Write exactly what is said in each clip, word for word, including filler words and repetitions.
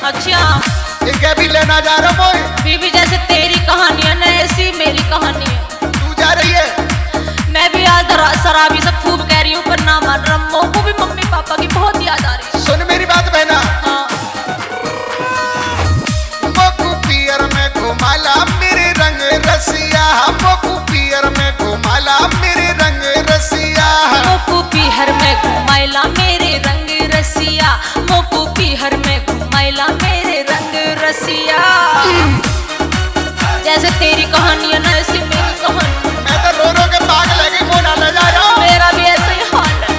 अच्छा इनके भी लेना जा रहा हूँ। बीबी जैसे तेरी कहानी है ना ऐसी मेरी कहानी है। तू जा रही है? मैं भी आज शराबी सब खूब कह रही हूँ पर ना मान रहा। मोको भी मम्मी पापा की बहुत याद आ रही है। सुन मेरी बात बहना। हाँ। मोकू पियर में घुमाला मेरे रंग रसिया, मोकू पियर में घुमाला मेरे रंग रसिया, मोकू पिहर में घुमाइला मेरे रंग रसिया, मोकू पिहर में घुमाइला मेरे रंग रसिया। जैसे तेरी कहानी है ना ऐसी मेरी कहानी। मैं तो रो रो के पागल लगी मोना ले जा रहा हूँ। मेरा भी ऐसा ही हाल है।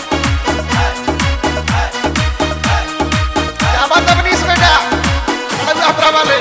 क्या बात अपनी इस बेटा बड़ा वाले।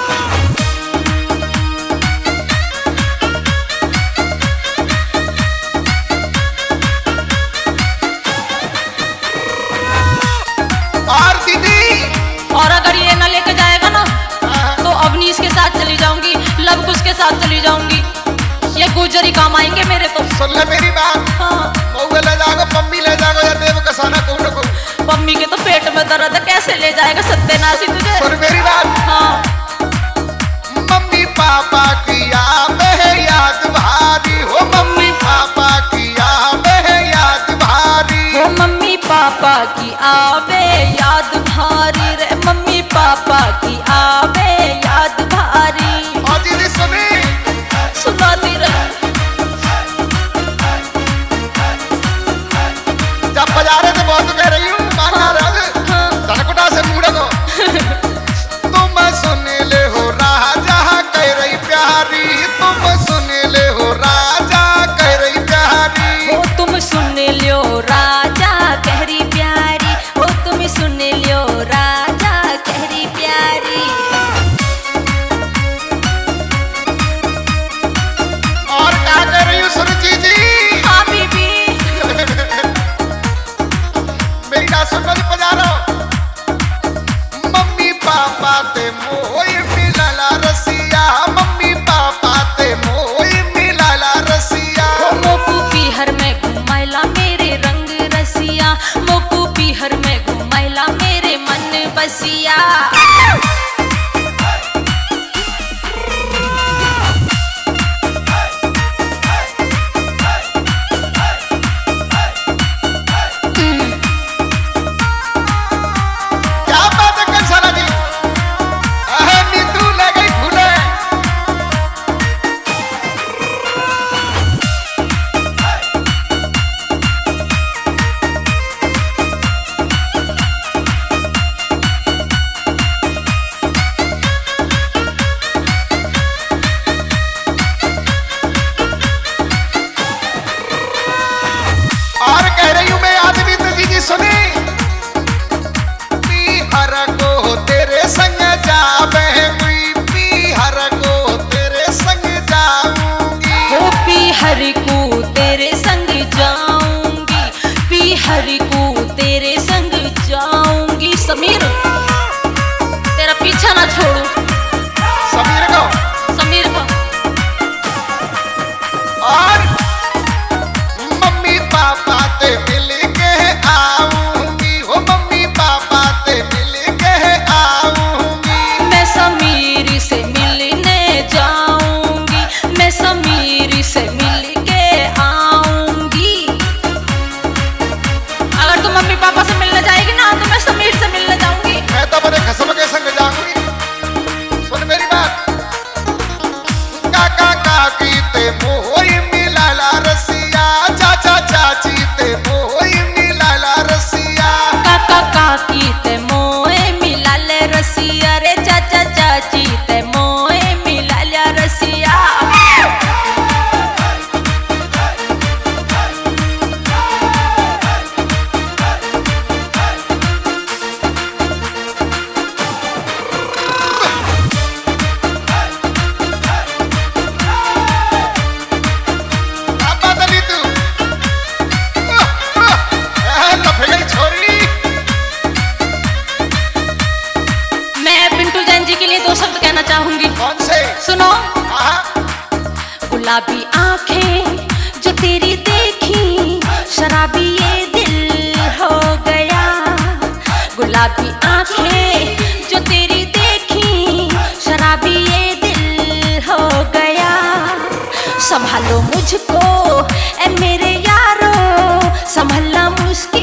और दीदी और अगर ये ना लेके जाएगा ना तो अवनीश के साथ चली जाऊंगी, लवकुश के साथ चली जाऊंगी। ये गुजरी काम आएंगे मेरे तो। सुन ले मेरी बात। हाँ। मऊआ ले जाओगे, पम्मी ले जाओगे या देव कसाना कहूँ ना कहूँ। मम्मी के तो पेट में दर्द है, कैसे ले जाएगा सत्यानाशी तुझे। सुन मेरी बात। हाँ। मम्मी पापा की याद है याद भारी हो, मम्मी पापा की याद है याद भारी हो, मम्मी पापा की आवे याद भारी रे, मम्मी पापा की आवे याद भारी। और दीदी सुनी सुनाती रहे। जब बजा रहे थे बहुत कह रही हूँ माना रहा हाँ। धनकुटा से मुड़े को तुम सुन ले हो राजा कह रही प्यारी, तुम सुन ले हो राजा कह रही प्यारी, हो तुम सुन लियो राजा कहरी प्यारी, हो तुम सुन लियो राजा कहरी प्यारी। और क्या कर रही हूँ सुरुचि जी? हाँ बीबी। मेरी बात सुन लो बजा रहा हूँ। मम्मी पापा ते मोई मिलाला रसिया, मम्मी पापा ते मोई मिलाला रसिया, हो मोकू पिहर में घुमाइला मेरे रंग रसिया, मोकू पिहर में घुमाइला मेरे मन बसिया। क्या बात है कंसाला जी? अहे नीतू ले गई भूले। और कह रही हूँ मैं आदमी तो जी जी सुनी हर को तेरे संग जावे हुई, पीहर को तेरे संग जाऊंगी, हो पिहर को तेरे संग जाऊंगी, पिहर को तेरे संग जाऊंगी। समीर तेरा पीछा ना छोड़ू। समीर को समीर को और मम्मी पापा ते मिल के आऊंगी, हो मम्मी पापा ते मिल के आऊंगी, मैं समीर से मिलने जाऊंगी, मैं समीर से मिल के आऊंगी। अगर तू मम्मी पापा से मिलने जाएगी ना तो मैं समीर से मिलने जाऊंगी। मैं तो अपने खसम के संग जाऊंगी। सुन मेरी बात। काका काकी ते मोई मिलाला रसिया, चाचा चाची ते मोई मिलाला रसिया, काका काकी ते मोए मिलाल रसिया रे, चाचा चाची ते मोए मिलाल रसिया। क्या बात है नीतू? अह, लफे गई छोरी। मैं पिंटू जैन जी के लिए दो शब्द कहना चाहूंगी। कौन से? सुनो। हाँ। गुलाबी आंखें जो तेरी देखी, शराबी ये दिल हो गया। गुलाबी आंखें जो संभालो मुझको ए मेरे यारो, संभलना मुश्किल